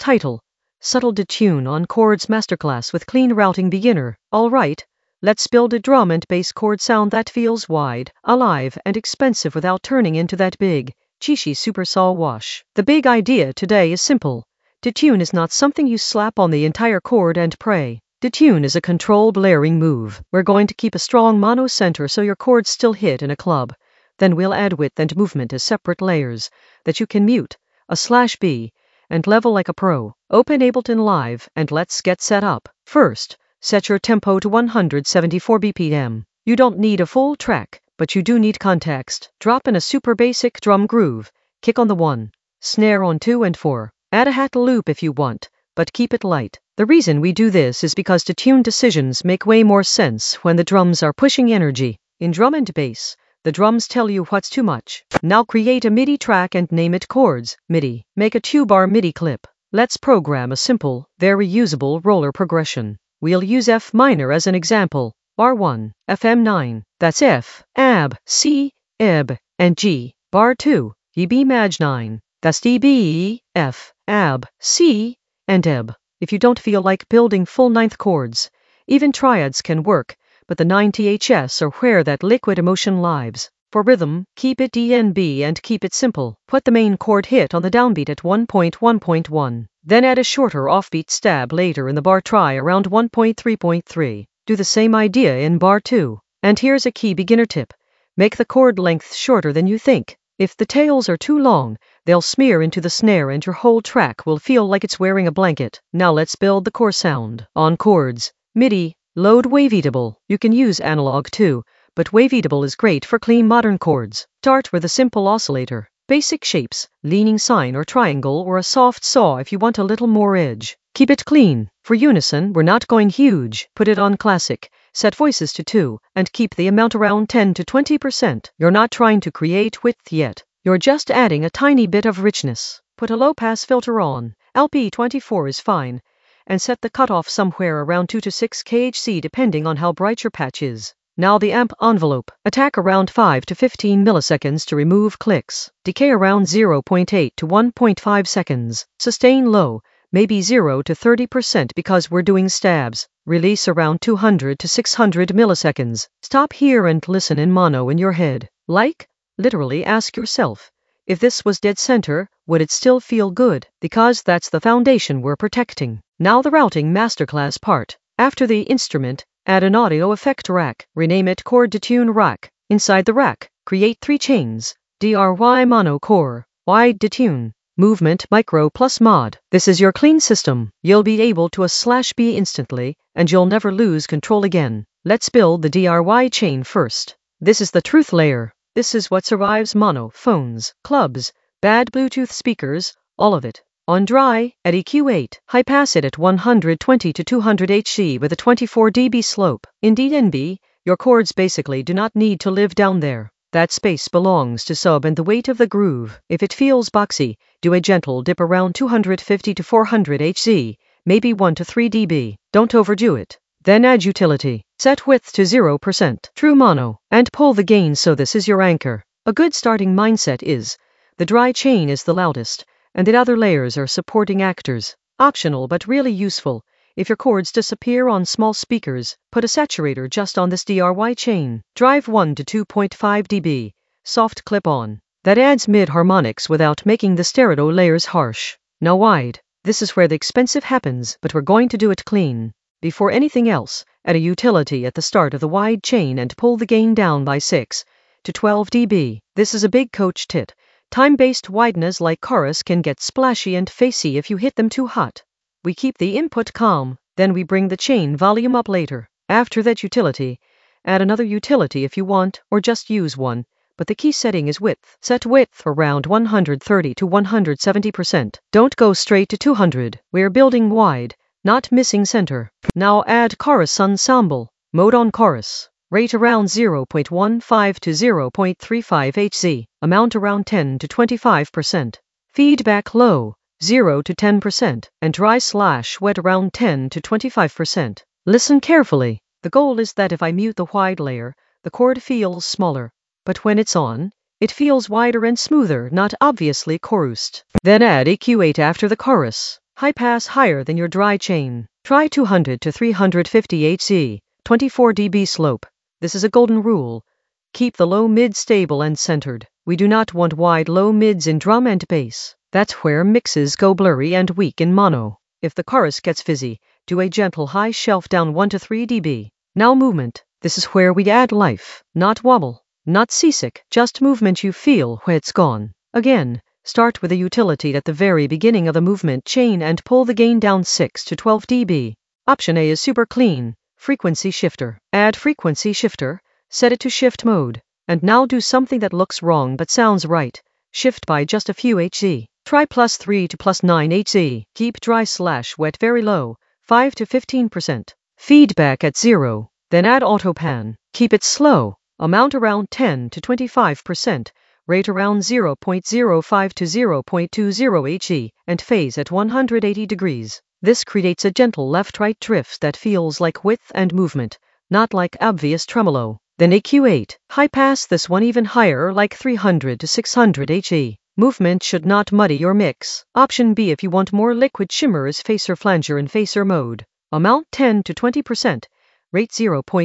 Title: Subtle Detune on Chords Masterclass with Clean Routing Beginner. Alright, let's build a drum and bass chord sound that feels wide, alive, and expensive without turning into that big, cheesy super saw wash. The big idea today is simple. Detune is not something you slap on the entire chord and pray. Detune is a controlled layering move. We're going to keep a strong mono center so your chords still hit in a club. Then we'll add width and movement as separate layers that you can mute, /B, and level like a pro. Open Ableton Live and let's get set up. First, set your tempo to 174 BPM. You don't need a full track, but you do need context. Drop in a super basic drum groove. Kick on the 1, snare on 2 and 4. Add a hat loop if you want, but keep it light. The reason we do this is because detune decisions make way more sense when the drums are pushing energy. In drum and bass, the drums tell you what's too much. Now create a MIDI track and name it Chords MIDI. Make a 2-bar MIDI clip. Let's program a simple, very usable roller progression. We'll use F minor as an example. Bar 1, FM9. That's F, AB, C, EB, and G. Bar 2, EB maj 9. That's DB, F, AB, C, and EB. If you don't feel like building full ninth chords, even triads can work, but the 9 THS are where that liquid emotion lives. For rhythm, keep it DNB and keep it simple. Put the main chord hit on the downbeat at 1.1.1. Then add a shorter offbeat stab later in the bar try around 1.3.3. Do the same idea in bar 2. And here's a key beginner tip. Make the chord length shorter than you think. If the tails are too long, they'll smear into the snare and your whole track will feel like it's wearing a blanket. Now let's build the core sound. On Chords MIDI, load Waveatable. You can use analog too, but Waveatable is great for clean modern chords. Start with a simple oscillator, basic shapes, leaning sine or triangle, or a soft saw if you want a little more edge. Keep it clean. For unison, we're not going huge. Put it on classic. Set voices to 2, and keep the amount around 10 to 20%. You're not trying to create width yet. You're just adding a tiny bit of richness. Put a low-pass filter on. LP24 is fine. And set the cutoff somewhere around 2 to 6 kHz depending on how bright your patch is. Now the amp envelope. Attack around 5 to 15 milliseconds to remove clicks. Decay around 0.8 to 1.5 seconds. Sustain low, maybe 0 to 30% because we're doing stabs. Release around 200 to 600 milliseconds. Stop here and listen in mono in your head. Literally ask yourself, if this was dead center, would it still feel good? Because that's the foundation we're protecting. Now the routing masterclass part. After the instrument, add an audio effect rack. Rename it Chord Detune Rack. Inside the rack, create 3 chains. DRY mono core, wide detune, movement micro plus mod. This is your clean system. You'll be able to /B instantly, and you'll never lose control again. Let's build the DRY chain first. This is the truth layer. This is what survives mono, phones, clubs, bad Bluetooth speakers, all of it. On dry, at EQ8, high pass it at 120 to 200 Hz with a 24 dB slope. In DNB, your chords basically do not need to live down there. That space belongs to sub and the weight of the groove. If it feels boxy, do a gentle dip around 250 to 400 Hz, maybe 1 to 3 dB. Don't overdo it. Then add utility. Set width to 0%, true mono, and pull the gain so this is your anchor. A good starting mindset is, the dry chain is the loudest, and the other layers are supporting actors. Optional but really useful. If your chords disappear on small speakers, put a saturator just on this DRY chain. Drive 1 to 2.5 dB. Soft clip on. That adds mid-harmonics without making the stereo layers harsh. Now wide. This is where the expensive happens, but we're going to do it clean. Before anything else, add a utility at the start of the wide chain and pull the gain down by 6 to 12 dB. This is a big coach tit. Time-based wideness like chorus can get splashy and facey if you hit them too hot. We keep the input calm, then we bring the chain volume up later. After that utility, add another utility if you want, or just use one, but the key setting is width. Set width around 130 to 170%. Don't go straight to 200. We're building wide, not missing center. Now add chorus ensemble. Mode on chorus. Rate around 0.15 to 0.35 Hz. Amount around 10 to 25%. Feedback low, 0 to 10%, and dry/wet around 10 to 25%. Listen carefully. The goal is that if I mute the wide layer, the chord feels smaller. But when it's on, it feels wider and smoother, not obviously chorused. Then add EQ8 after the chorus. High pass higher than your dry chain. Try 200 to 350 Hz, 24 dB slope. This is a golden rule. Keep the low mid stable and centered. We do not want wide low mids in drum and bass. That's where mixes go blurry and weak in mono. If the chorus gets fizzy, do a gentle high shelf down 1 to 3 dB. Now movement. This is where we add life, not wobble, not seasick, just movement you feel when it's gone. Again, start with a utility at the very beginning of the movement chain and pull the gain down 6 to 12 dB. Option A is super clean, frequency shifter. Add frequency shifter, set it to shift mode, and now do something that looks wrong but sounds right. Shift by just a few Hz. Try +3 to +9 Hz. Keep dry/wet very low, 5 to 15%. Feedback at 0. Then add auto pan. Keep it slow. Amount around 10 to 25%. Rate around 0.05 to 0.20 Hz and phase at 180 degrees. This creates a gentle left-right drift that feels like width and movement, not like obvious tremolo. Then EQ8. High pass this one even higher, like 300 to 600 Hz. Movement should not muddy your mix. Option B if you want more liquid shimmer is phaser flanger in phaser mode. Amount 10 to 20%. Rate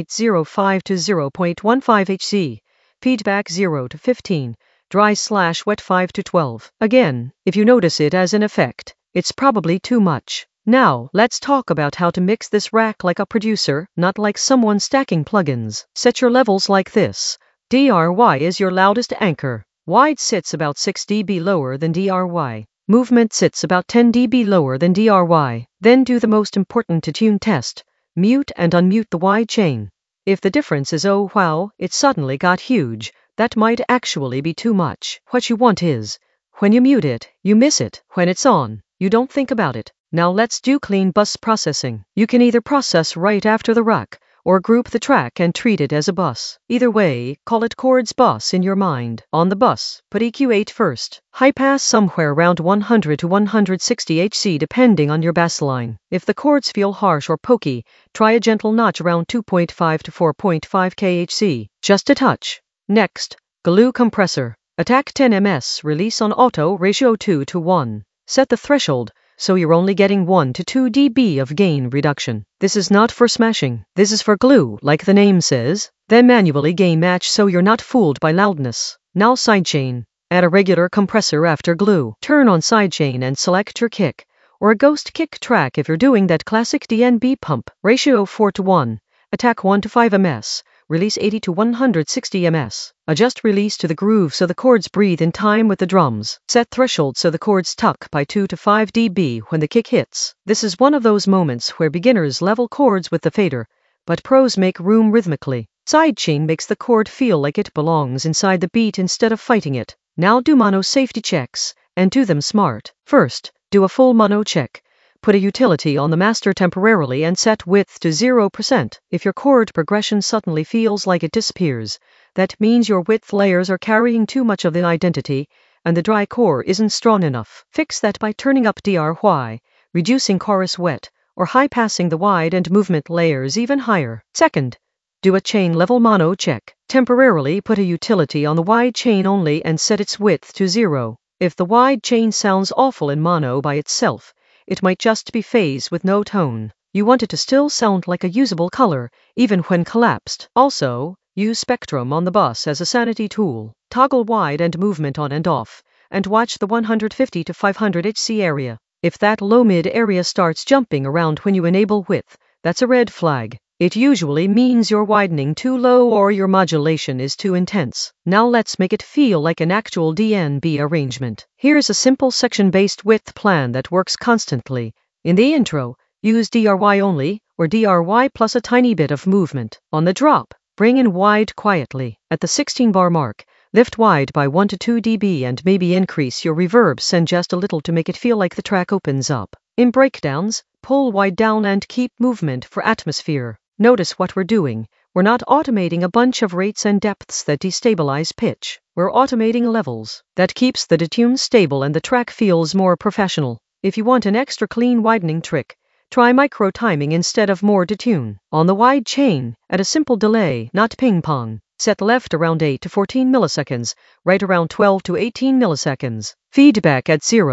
0.05 to 0.15 Hz. Feedback 0 to 15. Dry/wet 5 to 12. Again, if you notice it as an effect, it's probably too much. Now, let's talk about how to mix this rack like a producer, not like someone stacking plugins. Set your levels like this. DRY is your loudest anchor. Wide sits about 6 dB lower than DRY. Movement sits about 10 dB lower than DRY. Then do the most important detune test. Mute and unmute the wide chain. If the difference is oh wow, it suddenly got huge, that might actually be too much. What you want is, when you mute it, you miss it. When it's on, you don't think about it. Now let's do clean bus processing. You can either process right after the rack, or group the track and treat it as a bus. Either way, call it chords bus in your mind. On the bus, put EQ8 first. High pass somewhere around 100 to 160 Hz depending on your bass line. If the chords feel harsh or pokey, try a gentle notch around 2.5 to 4.5 kHz. Just a touch. Next, glue compressor. Attack 10 ms, release on auto, ratio 2 to 1. Set the threshold, so you're only getting 1 to 2 dB of gain reduction. This is not for smashing. This is for glue, like the name says. Then manually gain match so you're not fooled by loudness. Now sidechain. Add a regular compressor after glue. Turn on sidechain and select your kick, or a ghost kick track if you're doing that classic DNB pump. Ratio 4 to 1. Attack 1 to 5 ms. Release 80 to 160 ms. Adjust release to the groove so the chords breathe in time with the drums. Set threshold so the chords tuck by 2 to 5 dB when the kick hits. This is one of those moments where beginners level chords with the fader, but pros make room rhythmically. Sidechain makes the chord feel like it belongs inside the beat instead of fighting it. Now do mono safety checks, and do them smart. First, do a full mono check. Put a utility on the master temporarily and set width to 0%. If your chord progression suddenly feels like it disappears, that means your width layers are carrying too much of the identity, and the dry core isn't strong enough. Fix that by turning up DRY, reducing chorus wet, or high-passing the wide and movement layers even higher. Second, do a chain level mono check. Temporarily put a utility on the wide chain only and set its width to 0. If the wide chain sounds awful in mono by itself, it might just be phase with no tone. You want it to still sound like a usable color, even when collapsed. Also, use spectrum on the bus as a sanity tool. Toggle wide and movement on and off, and watch the 150 to 500 Hz area. If that low-mid area starts jumping around when you enable width, that's a red flag. It usually means you're widening too low or your modulation is too intense. Now let's make it feel like an actual DNB arrangement. Here's a simple section-based width plan that works constantly. In the intro, use DRY only, or DRY plus a tiny bit of movement. On the drop, bring in wide quietly. At the 16-bar mark, lift wide by 1 to 2 dB and maybe increase your reverb send just a little to make it feel like the track opens up. In breakdowns, pull wide down and keep movement for atmosphere. Notice what we're doing. We're not automating a bunch of rates and depths that destabilize pitch. We're automating levels. That keeps the detune stable and the track feels more professional. If you want an extra clean widening trick, try micro timing instead of more detune. On the wide chain, at a simple delay, not ping pong. Set left around 8 to 14 milliseconds, right around 12 to 18 milliseconds. Feedback at 0.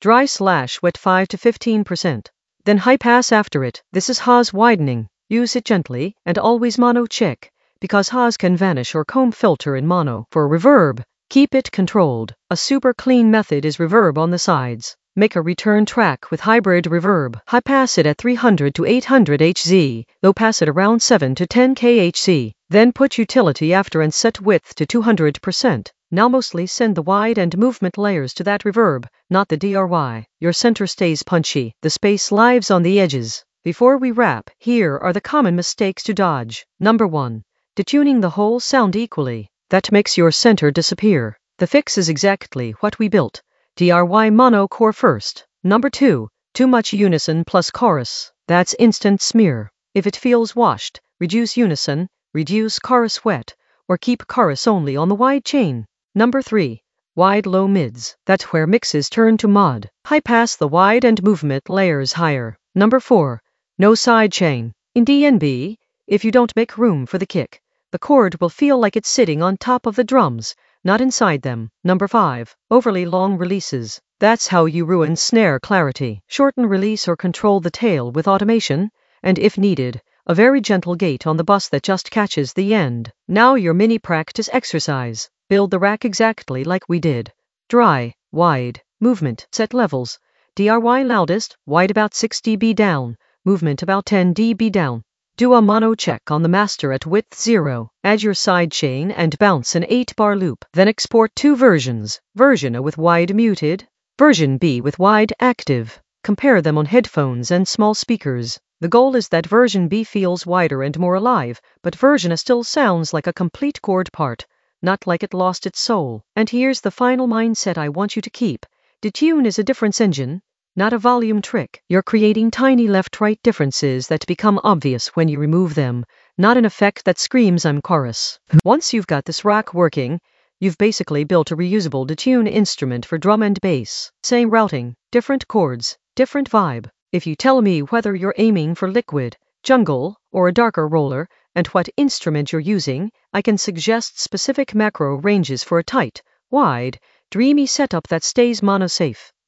Dry/wet 5 to 15%. Then high pass after it. This is Haas widening. Use it gently and always mono check, because Haas can vanish or comb filter in mono. For reverb, keep it controlled. A super clean method is reverb on the sides. Make a return track with hybrid reverb. High pass it at 300 to 800 Hz, low pass it around 7 to 10 kHz. Then put utility after and set width to 200%. Now mostly send the wide and movement layers to that reverb, not the DRY. Your center stays punchy. The space lives on the edges. Before we wrap, here are the common mistakes to dodge. Number 1. Detuning the whole sound equally. That makes your center disappear. The fix is exactly what we built. DRY mono core first. Number 2. Too much unison plus chorus. That's instant smear. If it feels washed, reduce unison, reduce chorus wet, or keep chorus only on the wide chain. Number 3. Wide low mids. That's where mixes turn to mod. High pass the wide and movement layers higher. Number 4. No side chain. In DNB, if you don't make room for the kick, the chord will feel like it's sitting on top of the drums, not inside them. Number 5. Overly long releases. That's how you ruin snare clarity. Shorten release or control the tail with automation, and if needed, a very gentle gate on the bus that just catches the end. Now your mini practice exercise. Build the rack exactly like we did. Dry, wide, movement, set levels. DRY loudest, wide about 6 dB down, movement about 10 dB down. Do a mono check on the master at width 0. Add your side chain and bounce an 8-bar loop. Then export 2 versions. Version A with wide muted, version B with wide active. Compare them on headphones and small speakers. The goal is that version B feels wider and more alive, but version A still sounds like a complete chord part, not like it lost its soul. And here's the final mindset I want you to keep. Detune is a difference engine, not a volume trick. You're creating tiny left-right differences that become obvious when you remove them, not an effect that screams I'm chorus. Once you've got this rack working, you've basically built a reusable detune instrument for drum and bass. Same routing, different chords, different vibe. If you tell me whether you're aiming for liquid, jungle, or a darker roller, and what instrument you're using, I can suggest specific macro ranges for a tight, wide, dreamy setup that stays mono-safe.